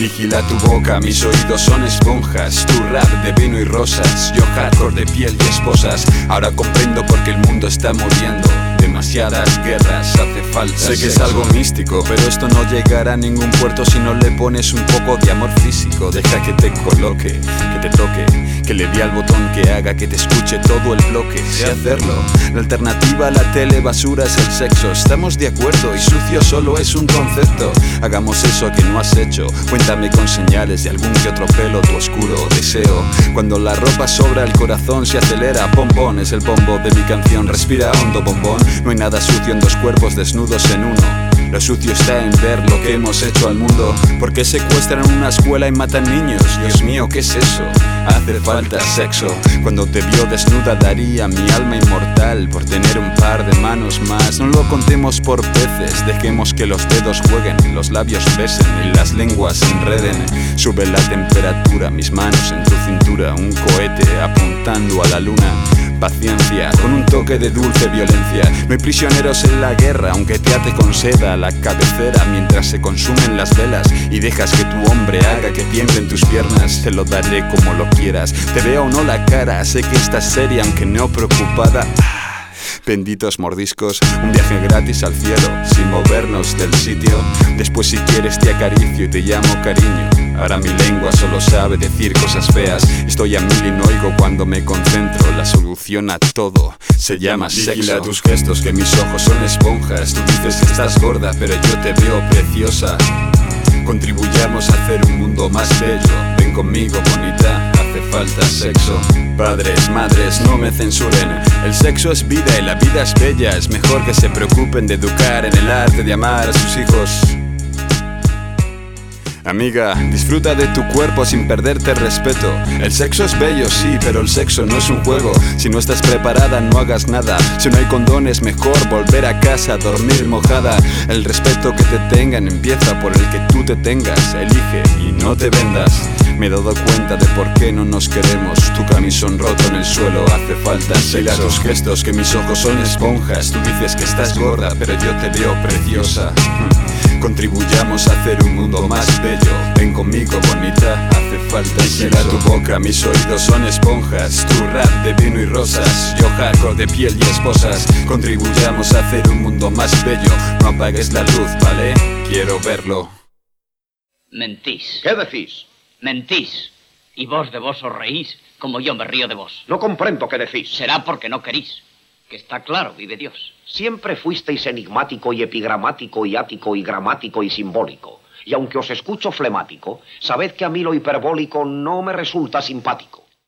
Vigila tu boca, mis oídos son esponjas. Tu rap de vino y rosas, yo hardcore de piel y esposas. Ahora comprendo por qué el mundo está muriendo. Demasiadas guerras, hace falta Sé que es algo místico, pero esto no llegará a ningún puerto si no le pones un poco de amor físico. Deja que te coloque, que te toque, que le dé al botón que haga que te escuche todo el bloque. Sé hacerlo. La alternativa a la tele basura es el sexo. Estamos de acuerdo y sucio solo es un concepto. Hagamos eso que no has hecho. Cuéntame con señales de algún que otro pelo tu oscuro deseo. Cuando la ropa sobra el corazón se acelera. Bombón es el bombo de mi canción. Respira hondo, bombón. No hay nada sucio en dos cuerpos desnudos en uno. Lo sucio está en ver lo que hemos hecho al mundo. ¿Por qué secuestran una escuela y matan niños? Dios mío, ¿qué es eso? Hace falta sexo. Cuando te vio desnuda daría mi alma inmortal por tener un par de manos más. No lo contemos por veces, dejemos que los dedos jueguen, los labios besen y las lenguas se enreden. Sube la temperatura, mis manos en tu cintura, un cohete apuntando a la luna. Paciencia, con un toque de dulce violencia. No hay prisioneros en la guerra, aunque te ate con seda a la cabecera mientras se consumen las velas y dejas que tu hombre haga que tiemblen tus piernas. Te lo daré como lo quieras, te veo o no la cara, sé que estás seria aunque no preocupada. Benditos mordiscos, un viaje gratis al cielo, sin movernos del sitio. Después si quieres te acaricio y te llamo cariño. Ahora mi lengua solo sabe decir cosas feas. Estoy a mil y no oigo cuando me concentro. La solución a todo se llama sexo. Vigila tus gestos, que mis ojos son esponjas. Tú dices que estás gorda, pero yo te veo preciosa. Contribuyamos a hacer un mundo más bello. Ven conmigo, bonita, hace falta sexo. Padres, madres, no me censuren. El sexo es vida y la vida es bella. Es mejor que se preocupen de educar en el arte de amar a sus hijos. Amiga, disfruta de tu cuerpo sin perderte el respeto. El sexo es bello, sí, pero el sexo no es un juego. Si no estás preparada, no hagas nada. Si no hay condones, mejor volver a casa, dormir mojada. El respeto que te tengan empieza por el que tú te tengas. Elige y no te vendas. Me he dado cuenta de por qué no nos queremos. Tu camisón roto en el suelo, hace falta sexo. Vigila tus gestos, que mis ojos son esponjas. Tú dices que estás gorda, pero yo te veo preciosa. Contribuyamos a hacer un mundo más bello. Ven conmigo, bonita, hace falta sexo. Vigila tu boca, mis oídos son esponjas. Tu rap de vino y rosas, yo hardcore de piel y esposas. Contribuyamos a hacer un mundo más bello. No apagues la luz, ¿vale? Quiero verlo. Mentís. ¿Qué decís? Mentís. Y vos de vos os reís como yo me río de vos. No comprendo qué decís. Será porque no querís. Que está claro, vive Dios. Siempre fuisteis enigmático y epigramático y ático y gramático y simbólico. Y aunque os escucho flemático, sabed que a mí lo hiperbólico no me resulta simpático.